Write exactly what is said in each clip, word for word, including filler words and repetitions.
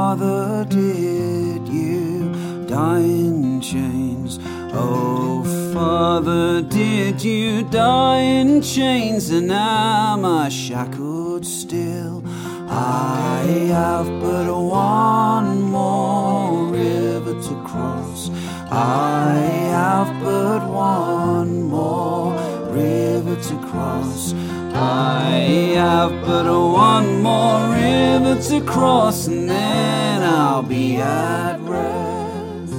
Father, did you die in chains? Oh, Father, did you die in chains? And am I shackled still? I have but one more river to cross. I have but one more river to cross. I have but one more river to cross, and then I'll be at rest.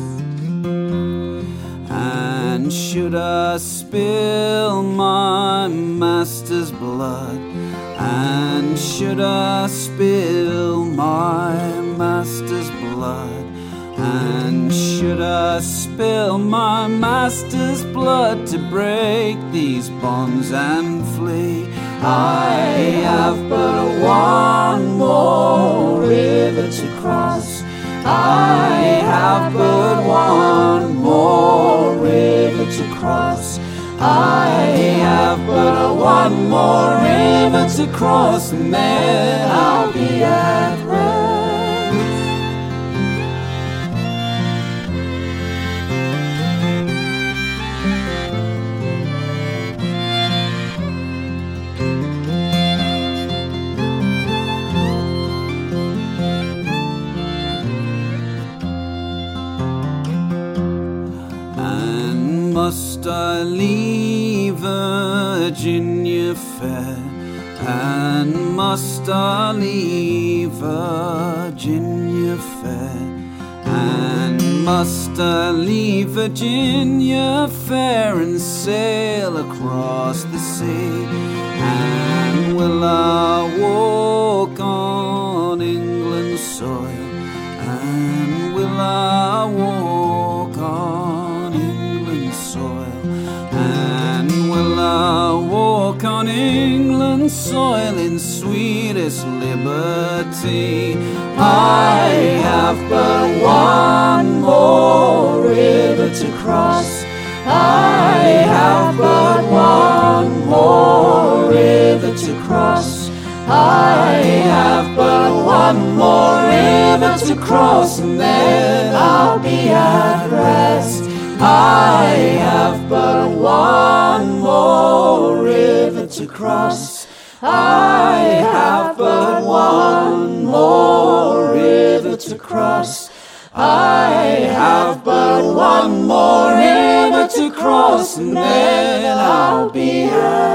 And should I spill my master's blood, and should I spill my master's blood, and should I spill my master's blood to break these bonds and flee, I have but one more river to cross. I have but one more river to cross. I have but one more river to cross, and then I'll be at rest. Must I leave Virginia fair? And must I leave Virginia fair? And must I leave Virginia fair and sail across the sea? And will I walk on England's soil? And will I walk on England's soil? And will I walk on England's soil in sweetest liberty? I have but one more river to cross. I have but one more river to cross. I have but one more river to cross, and then I'll be at rest. I have but one more river to cross. I have but one more river to cross. I have but one more river to cross, and then I'll be at rest.